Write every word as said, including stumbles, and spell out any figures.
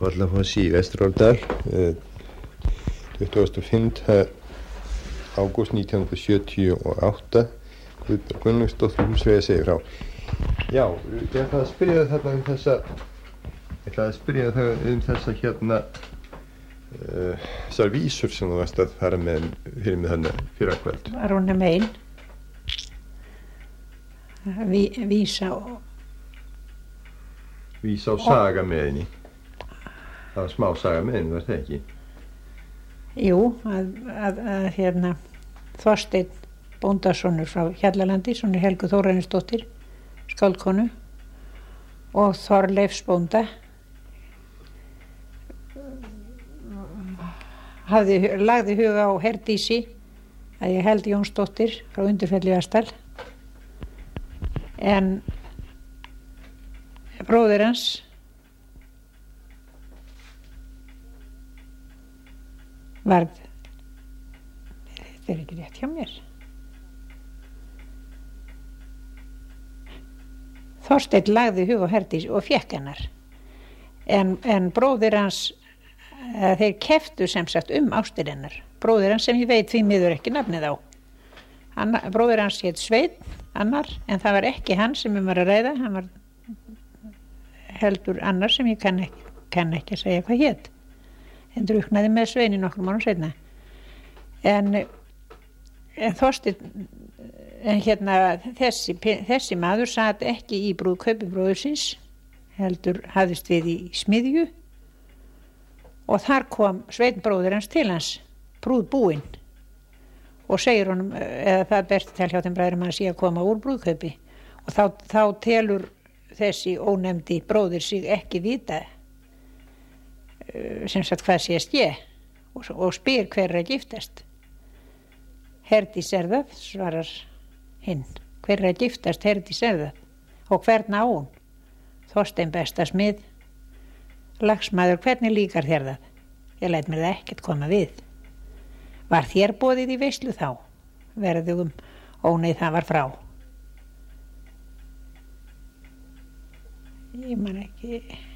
Kollafossi í Vesturárdal tuttugasta og fimmta ágúst nítján hundruð sjötíu og átta. Guðbjörg Gunnlaugsdóttir húsfreyja segir frá. Já, ég ætlaði að spyrja það þarna um þessa ég ætlaði að spyrja það um þessa hérna uh, þessar vísur sem þú varst að fara með fyrir mig þannig fyrra kvöld. Var hún um einn Ví, vísa og Vísa á saga með henni. Það var smá saga með henni, var það ekki? Jú, að, að, að hérna Þorsteinn bóndasonur frá Hjallalandi, sonur Helgu Þórarinsdóttir, skáldkonu, og Þorleifs bónda hafði, lagði huga á Herdísi, að ég held Jónsdóttir frá Undirfelli Vestal, en bróðir hans varð, þetta er ekki rétt hjá mér, Þorsteinn lagði hug á Herdís og fékk hennar, en, en bróðir hans, uh, þeir keftu sem sagt um ástir hennar, bróðir hans sem ég veit því miður ekki nafnið á, hann, bróðir hans hét Sveinn, annar, en það var ekki hann sem um var að ræða, hann var heldur annar sem ég kann ekki, kann ekki að segja hvað hét, en druknaði með Sveini nokkrum árum seinna. En, en Þorsteinn, en hérna þessi, þessi maður sat ekki í brúðkaupi bróðursins, heldur hafðist við í smiðju, og þar kom Sveinn bróðir hans til hans, brúðbúinn, og segir honum, eða það besti tal hjá þeim bræðrum hans í að koma úr brúðkaupi, og þá, þá telur þessi ónefndi bróðir sig ekki vita sem sagt hvað sést ég, og, og spyr hver er að giftast. Herdís er það, svarar hinn, hver er að giftast, Herdís er það, og hvern á hún? Þorsteinn besta smið, lagsmaður, hvernig líkar þér það? Ég læt mér það ekkert koma við. Var þér boðið í veislu þá? Verðugum, ó nei, það var frá. Ég man ekki